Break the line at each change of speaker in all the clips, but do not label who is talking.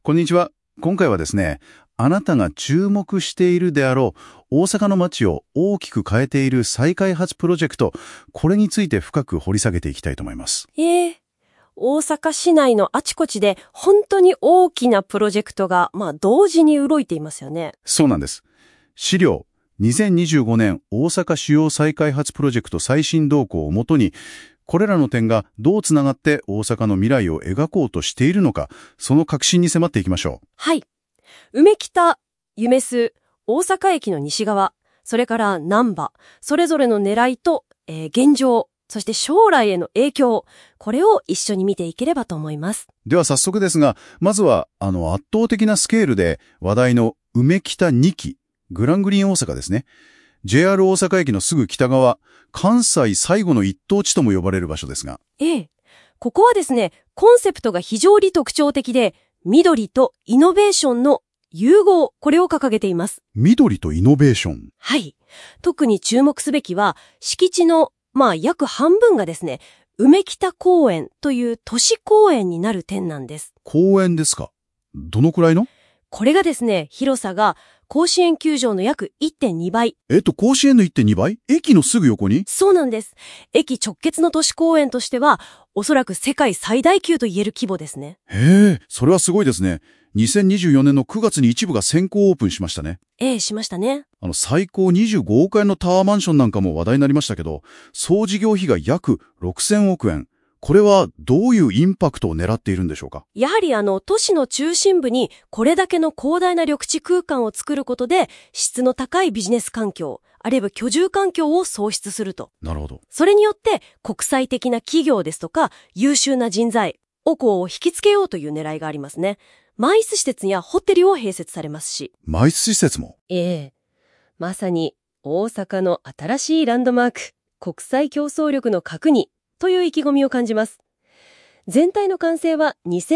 こんにちは。今回はですね、あなたが注目しているであろう大阪の街を大きく変えている再開発プロジェクト、これについて深く掘り下げていきたいと思います。
大阪市内のあちこちで本当に大きなプロジェクトが、同時に動いていますよね。
そうなんです。資料、2025年大阪主要再開発プロジェクト最新動向をもとに、これらの点がどうつながって大阪の未来を描こうとしているのか、その核心に迫っていきましょう。
はい。梅北、夢洲、大阪駅の西側、それから難波、それぞれの狙いと、現状、そして将来への影響、これを一緒に見ていければと思います。
では早速ですが、まずは圧倒的なスケールで話題の梅北2期、グラングリーン大阪ですね。JR 大阪駅のすぐ北側、関西最後の一等地とも呼ばれる場所ですが。
ここはですね、コンセプトが非常に特徴的で、緑とイノベーションの融合、これを掲げています。
緑とイノベーション。
はい。特に注目すべきは、敷地の、約半分がですね、梅北公園という都市公園になる点なんです。
公園ですか？どのくらいの？
これがですね、広さが甲子園球場の約 1.2 倍。
甲子園の 1.2 倍？駅のすぐ横に？
そうなんです。駅直結の都市公園としては、おそらく世界最大級と言える規模ですね。
へえ、それはすごいですね。2024年の9月に一部が先行オープンしましたね。
しましたね。
最高25億円のタワーマンションなんかも話題になりましたけど、総事業費が約6000億円。これはどういうインパクトを狙っているんでしょうか？
やはり都市の中心部にこれだけの広大な緑地空間を作ることで、質の高いビジネス環境、あるいは居住環境を創出すると。
なるほど。
それによって国際的な企業ですとか優秀な人材、を引きつけようという狙いがありますね。マイス施設やホテルを併設されますし。
マイス施設も？
まさに大阪の新しいランドマーク、国際競争力の核にという意気込みを感じます。全体の完成は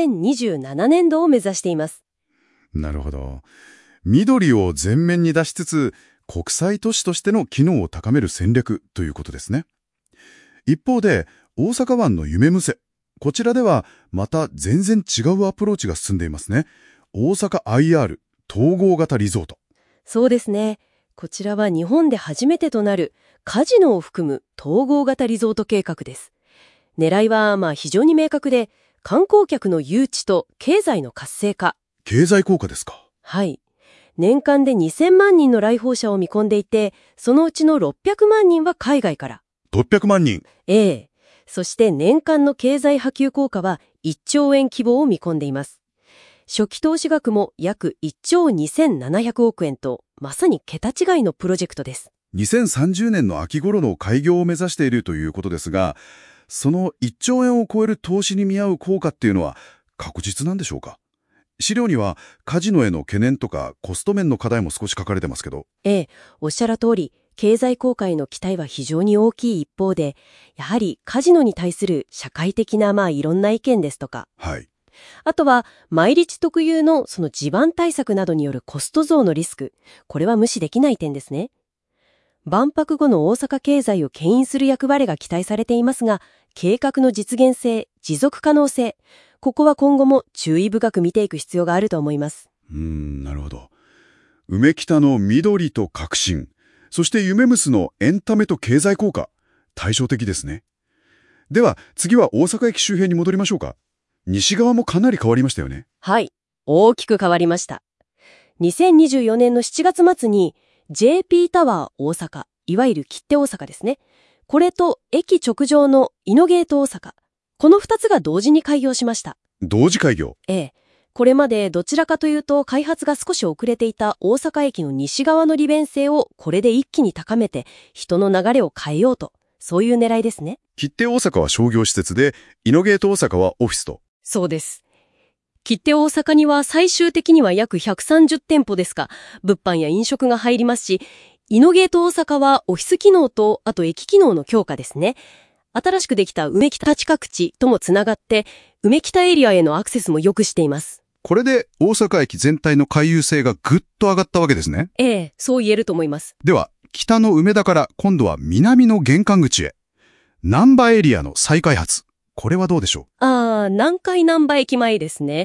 2027年度を目指しています。
なるほど。緑を前面に出しつつ、国際都市としての機能を高める戦略ということですね。一方で、大阪湾の夢むせ。こちらではまた全然違うアプローチが進んでいますね。大阪 IR 統合型リゾート。
そうですね。こちらは日本で初めてとなるカジノを含む統合型リゾート計画です。狙いは非常に明確で、観光客の誘致と経済の活性化。
経済効果ですか？
はい。年間で2000万人の来訪者を見込んでいて、そのうちの600万人は海外から。
600万人。
そして年間の経済波及効果は1兆円規模を見込んでいます。初期投資額も約1兆2700億円と、まさに桁違いのプロジェクトです。
2030年の秋頃の開業を目指しているということですが、その1兆円を超える投資に見合う効果っていうのは確実なんでしょうか？資料にはカジノへの懸念とかコスト面の課題も少し書かれてますけど。
おっしゃる通り、経済効果への期待は非常に大きい一方で、やはりカジノに対する社会的ないろんな意見ですとか、あとは毎日特有のその地盤対策などによるコスト増のリスク、これは無視できない点ですね。万博後の大阪経済を牽引する役割が期待されていますが、計画の実現性、持続可能性、ここは今後も注意深く見ていく必要があると思います。
なるほど。梅北の緑と革新、そして夢むすのエンタメと経済効果、対照的ですね。では次は大阪駅周辺に戻りましょうか。西側もかなり変わりましたよね。
はい、大きく変わりました。2024年の7月末に JP タワー大阪、いわゆる切手大阪ですね。これと駅直上のイノゲート大阪、この2つが同時に開業しました。
同時開業？
これまでどちらかというと開発が少し遅れていた大阪駅の西側の利便性をこれで一気に高めて人の流れを変えようと、そういう狙いですね。
切手大阪は商業施設で、イノゲート大阪はオフィスと。
そうです。切手大阪には最終的には約130店舗ですが、物販や飲食が入りますし、イノゲート大阪はオフィス機能と、あと駅機能の強化ですね。新しくできた梅北近く地ともつながって、梅北エリアへのアクセスも良くしています。
これで大阪駅全体の回遊性がぐっと上がったわけですね。
そう言えると思います。
では、北の梅田から今度は南の玄関口へ。難波エリアの再開発。これはどうでしょう？
南海難波駅前ですね。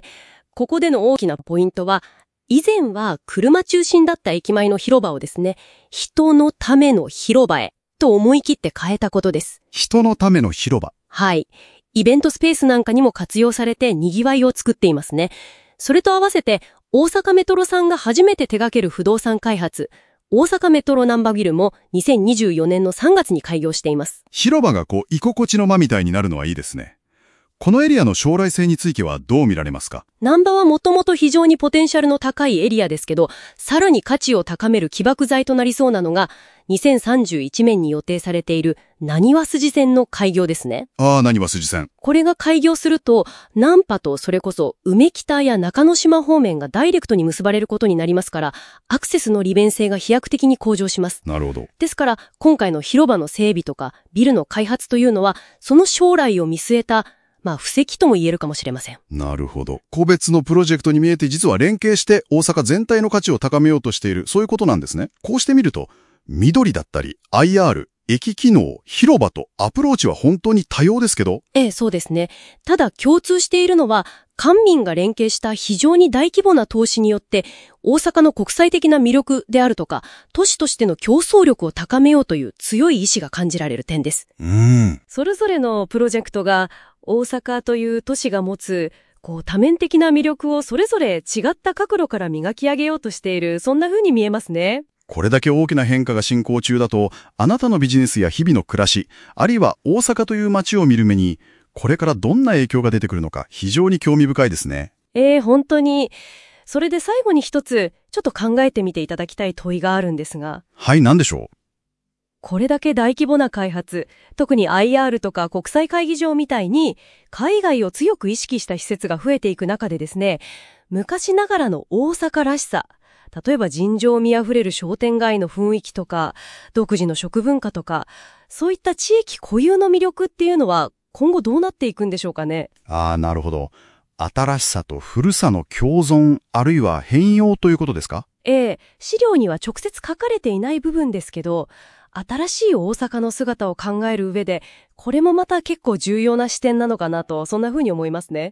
ここでの大きなポイントは、以前は車中心だった駅前の広場をですね、人のための広場へと思い切って変えたことです。
人のための広場。
はい。イベントスペースなんかにも活用されて賑わいを作っていますね。それと合わせて、大阪メトロさんが初めて手掛ける不動産開発、大阪メトロなんばビルも2024年の3月に開業しています。
広場が居心地の間みたいになるのはいいですね。このエリアの将来性についてはどう見られますか？
難波はもともと非常にポテンシャルの高いエリアですけど、さらに価値を高める起爆剤となりそうなのが、2031年に予定されている浪速筋線の開業ですね。
浪速筋線。
これが開業すると、難波とそれこそ梅北や中之島方面がダイレクトに結ばれることになりますから、アクセスの利便性が飛躍的に向上します。
なるほど。
ですから、今回の広場の整備とかビルの開発というのは、その将来を見据えた布石とも言えるかもしれません。
なるほど。個別のプロジェクトに見えて実は連携して大阪全体の価値を高めようとしている、そういうことなんですね。こうしてみると、緑だったり IR、駅機能、広場とアプローチは本当に多様ですけど。
そうですね。ただ共通しているのは、官民が連携した非常に大規模な投資によって、大阪の国際的な魅力であるとか、都市としての競争力を高めようという強い意志が感じられる点です。それぞれのプロジェクトが、大阪という都市が持つ、多面的な魅力をそれぞれ違った角度から磨き上げようとしている、そんな風に見えますね。
これだけ大きな変化が進行中だと、あなたのビジネスや日々の暮らし、あるいは大阪という街を見る目に、これからどんな影響が出てくるのか非常に興味深いですね。
本当に。それで最後に一つ、ちょっと考えてみていただきたい問いがあるんですが。
はい、何でしょう？
これだけ大規模な開発、特に IR とか国際会議場みたいに、海外を強く意識した施設が増えていく中でですね、昔ながらの大阪らしさ、例えば人情味あふれる商店街の雰囲気とか、独自の食文化とか、そういった地域固有の魅力っていうのは今後どうなっていくんでしょうかね。
なるほど。新しさと古さの共存、あるいは変容ということですか？
資料には直接書かれていない部分ですけど、新しい大阪の姿を考える上で、これもまた結構重要な視点なのかなと、そんな風に思いますね。